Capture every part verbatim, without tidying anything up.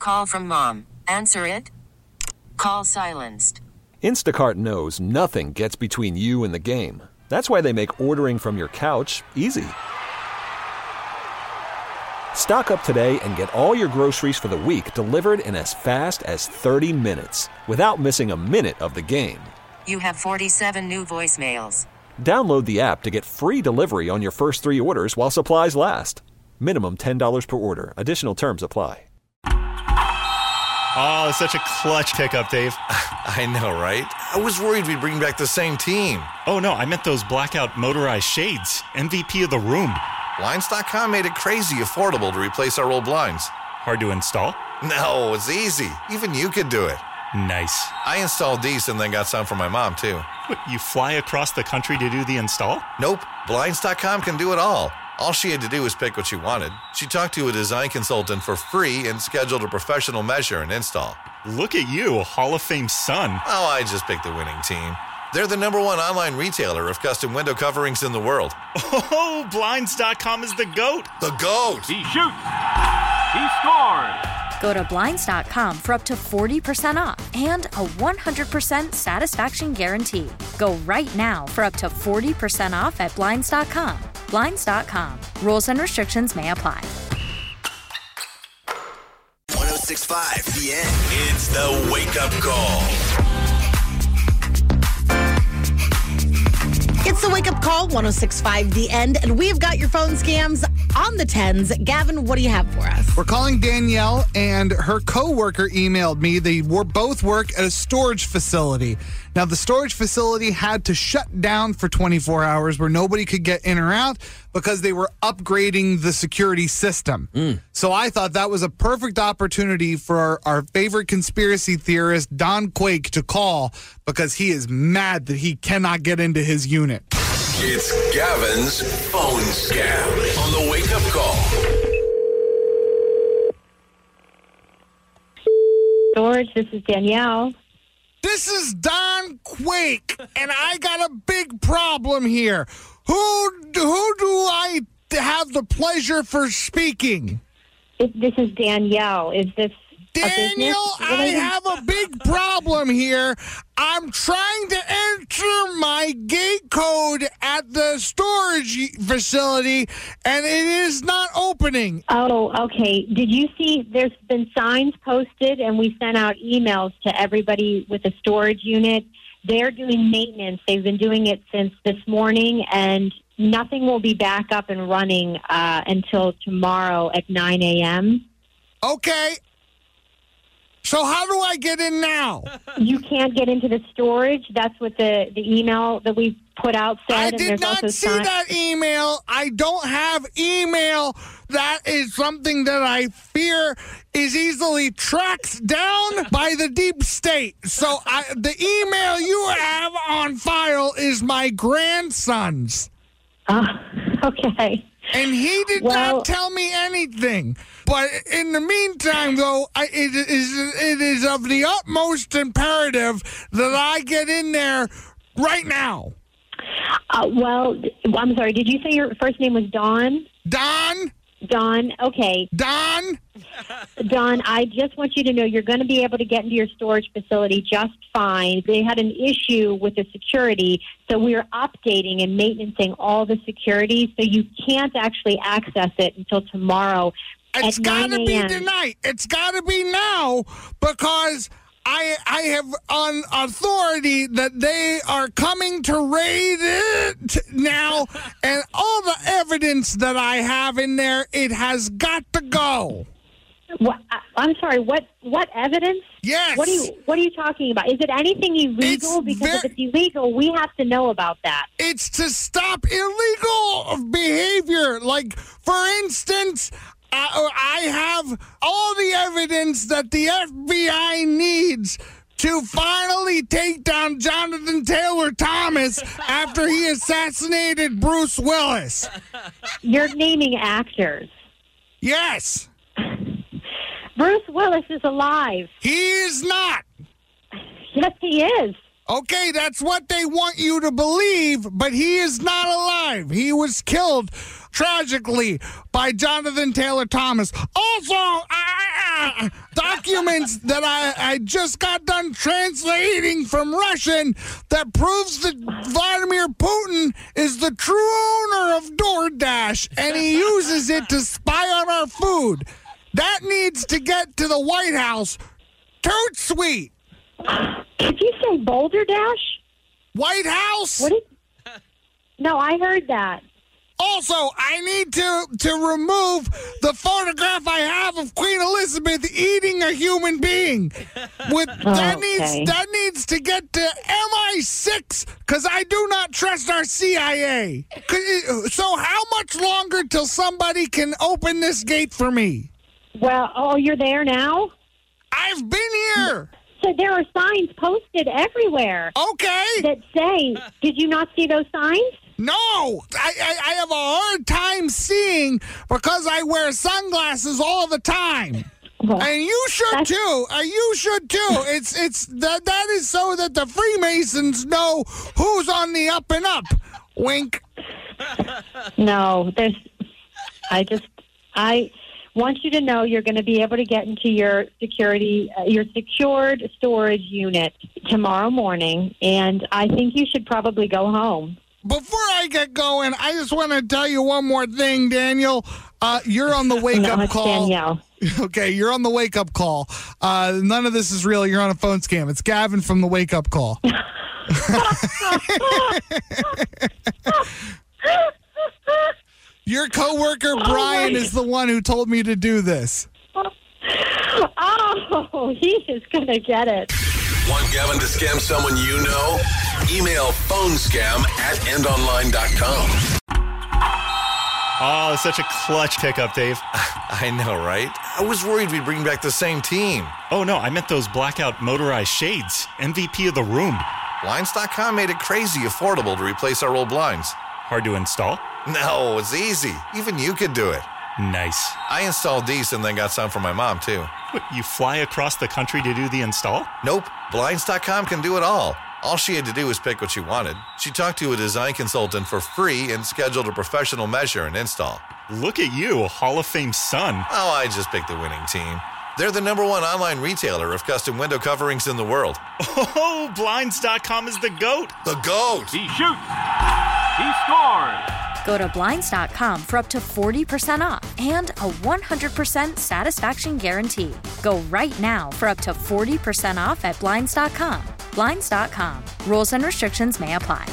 Call from mom. Answer it. Call silenced. Instacart knows nothing gets between you and the game. That's why they make ordering from your couch easy. Stock up today and get all your groceries for the week delivered in as fast as thirty minutes without missing a minute of the game. You have forty-seven new voicemails. Download the app to get free delivery on your first three orders while supplies last. Minimum ten dollars per order. Additional terms apply. Oh, such a clutch pickup, Dave. I know, right? I was worried we'd bring back the same team. Oh, no, I meant those blackout motorized shades. M V P of the room. Blinds dot com made it crazy affordable to replace our old blinds. Hard to install? No, it's easy. Even you could do it. Nice. I installed these and then got some for my mom, too. What, you fly across the country to do the install? Nope. Blinds dot com can do it all. All she had to do was pick what she wanted. She talked to a design consultant for free and scheduled a professional measure and install. Look at you, Hall of Fame son. Oh, I just picked the winning team. They're the number one online retailer of custom window coverings in the world. Oh, Blinds dot com is the GOAT. The GOAT. He shoots. He scores. Go to Blinds dot com for up to forty percent off and a one hundred percent satisfaction guarantee. Go right now for up to forty percent off at Blinds dot com. Blinds dot com. Rules and restrictions may apply. one oh six point five The End. It's the Wake Up Call. It's the Wake Up Call, one oh six point five The End, and we've got your phone scams on the tens. Gavin, what do you have for us? We're calling Danielle, and her coworker emailed me. They were both work at a storage facility. Now, the storage facility had to shut down for twenty-four hours where nobody could get in or out because they were upgrading the security system. Mm. So I thought that was a perfect opportunity for our, our favorite conspiracy theorist, Don Quake, to call because he is mad that he cannot get into his unit. It's Gavin's phone scam on the Wake Up Call. Storage, this is Danielle. This is Don Quake, and I got a big problem here. Who, who do I have the pleasure for speaking? It, this is Danielle. Is this Daniel, I have a big problem here. I'm trying to enter my gate code at the storage facility, and it is not opening. Oh, okay. Did you see there's been signs posted, and we sent out emails to everybody with a storage unit. They're doing maintenance. They've been doing it since this morning, and nothing will be back up and running uh, until tomorrow at nine a.m. Okay. So how do I get in now? You can't get into the storage. That's what the, the email that we put out said. I and did there's not also see sign- that email. I don't have email. That is something that I fear is easily tracked down by the deep state. So I, the email you have on file is my grandson's. Uh, okay. And he did well, not tell me anything. But in the meantime, though, I, it is it is of the utmost imperative that I get in there right now. Uh, well, I'm sorry. Did you say your first name was Dawn? Don. Don. Okay. Don. Don, I just want you to know you're going to be able to get into your storage facility just fine. They had an issue with the security, so we're updating and maintaining all the security, so you can't actually access it until tomorrow. It's got to be tonight. It's got to be now because I I have on authority that they are coming to raid it now, and all the evidence that I have in there, it has got to go. What, I'm sorry. What what evidence? Yes. What are you What are you talking about? Is it anything illegal? It's because ver- if it's illegal, we have to know about that. It's to stop illegal behavior. Like, for instance, I, I have all the evidence that the F B I needs to finally take down Jonathan Taylor Thomas after he assassinated Bruce Willis. You're naming actors. Yes. Bruce Willis is alive. He is not. Yes, he is. Okay, that's what they want you to believe, but he is not alive. He was killed tragically by Jonathan Taylor Thomas. Also, uh, documents that I, I just got done translating from Russian that proves that Vladimir Putin is the true owner of DoorDash, and he uses it to spy on our food. That needs to get to the White House. Toot sweet. Did you say Boulder Dash? White House? What did... No, I heard that. Also, I need to, to remove the photograph I have of Queen Elizabeth eating a human being. With that Okay. needs that needs to get to M I six because I do not trust our C I A. So how much longer till somebody can open this gate for me? Well, oh, you're there now? I've been here. So there are signs posted everywhere. Okay. That say, did you not see those signs? No, I, I, I have a hard time seeing because I wear sunglasses all the time. Well, and you should too. Uh, you should too. It's it's that that is so that the Freemasons know who's on the up and up. Wink. No, there's. I just I want you to know you're going to be able to get into your security, uh, your secured storage unit tomorrow morning, and I think you should probably go home. Before I get going, I just want to tell you one more thing, Daniel. Uh, you're on the wake-up no, it's call. Danielle. Okay, you're on the wake-up call. Uh, none of this is real. You're on a phone scam. It's Gavin from the wake-up call. Your coworker, Oh, Brian, my- is the one who told me to do this. Oh, he is going to get it. Want Gavin to scam someone you know? Email phonescam at end online dot com. Oh, it's such a clutch pickup, Dave. I know, right? I was worried we'd bring back the same team. Oh, no, I meant those blackout motorized shades. M V P of the room. Blinds dot com made it crazy affordable to replace our old blinds. Hard to install? No, it's easy. Even you could do it. Nice. I installed these and then got some for my mom, too. What, you fly across the country to do the install? Nope. Blinds dot com can do it all. All she had to do was pick what she wanted. She talked to a design consultant for free and scheduled a professional measure and install. Look at you, a Hall of Fame son. Oh, I just picked the winning team. They're the number one online retailer of custom window coverings in the world. Oh, Blinds dot com is the GOAT. The GOAT! He shoots. He scores. Go to Blinds dot com for up to forty percent off and a one hundred percent satisfaction guarantee. Go right now for up to forty percent off at Blinds dot com. Blinds dot com. Rules and restrictions may apply.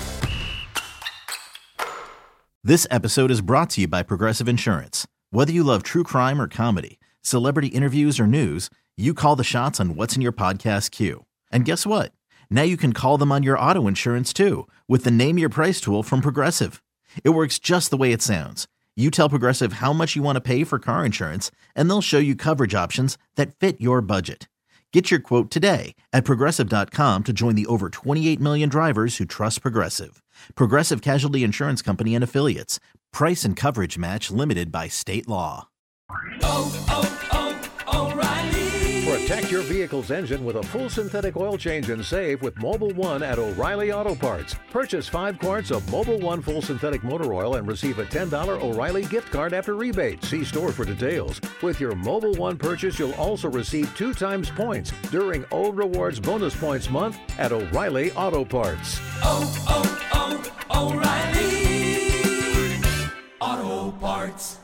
This episode is brought to you by Progressive Insurance. Whether you love true crime or comedy, celebrity interviews or news, you call the shots on what's in your podcast queue. And guess what? Now you can call them on your auto insurance too with the Name Your Price tool from Progressive. It works just the way it sounds. You tell Progressive how much you want to pay for car insurance, and they'll show you coverage options that fit your budget. Get your quote today at Progressive dot com to join the over twenty-eight million drivers who trust Progressive. Progressive Casualty Insurance Company and Affiliates. Price and coverage match limited by state law. Oh, oh, oh, O'Reilly. Protect your vehicle's engine with a full synthetic oil change and save with Mobil one at O'Reilly Auto Parts. Purchase five quarts of Mobil one full synthetic motor oil and receive a ten dollars O'Reilly gift card after rebate. See store for details. With your Mobil one purchase, you'll also receive two times points during O Rewards Bonus Points Month at O'Reilly Auto Parts. Oh, oh, oh, O'Reilly Auto Parts.